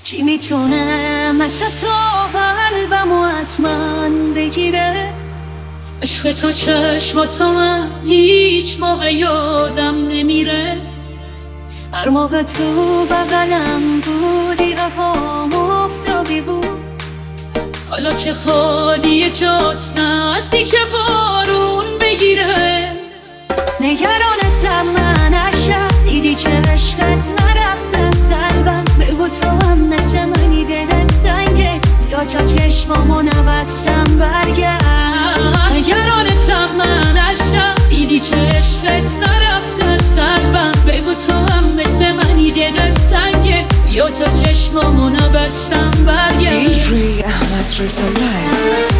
چی میتونه مثل تو قلبمو از من بگیره؟ عشق تو چشماتو من هیچ موقع یادم نمیره. هر موقع تو بغلم بودی وفام افتادی بود. حالا که خالی جات نزدیک بارون بگیره. نگرانتم من عشق، دیدی که عشقت نرفت از قلبم. بگو تو هم مثل منی دلت تنگه یا تا چشمامو نبستم برگرد. نگرانتم من عشق، دیدی که عشقت نرفت از قلبم. بگو تو هم مثل منی دلت تنگه یا تا چشمامو نبستم برگرد. DJ احمد رضا لایو.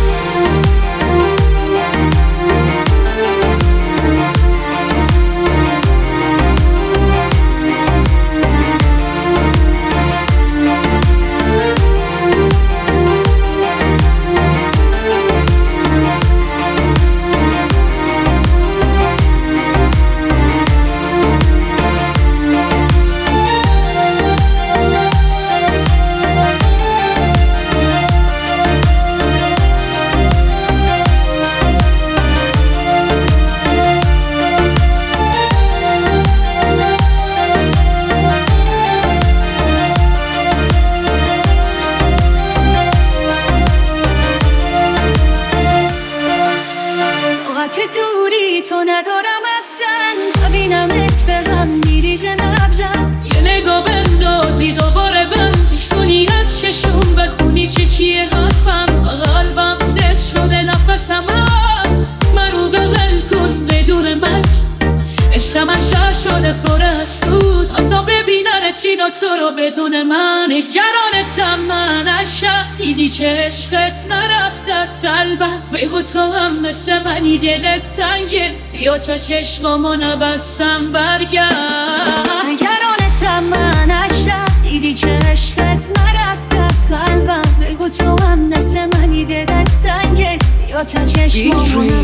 چه دوری تو ندارم اصلا، ببینمت فقط میریزه نبضم. یه نگاه بندازی دوباره بهم میتونی از چشم بخونی چیه حرفم. قلبم سرد شده نفسم هست، منو بغل کن بدون مکس. عشقم عشق شده پر از سود، ازا ببیننت اینا تو رو بدون من. نگرانتم من عشق، دیدی که عشقت نرفت از قلبم. بگو تو هم مثل منی دلت تنگه یا تا چشمامو نبستم برگرد. نگرانتم من عشق، دیدی که عشقت نرفت از قلبم. بگو تو هم مثل منی دلت تنگه یا تا چشمامو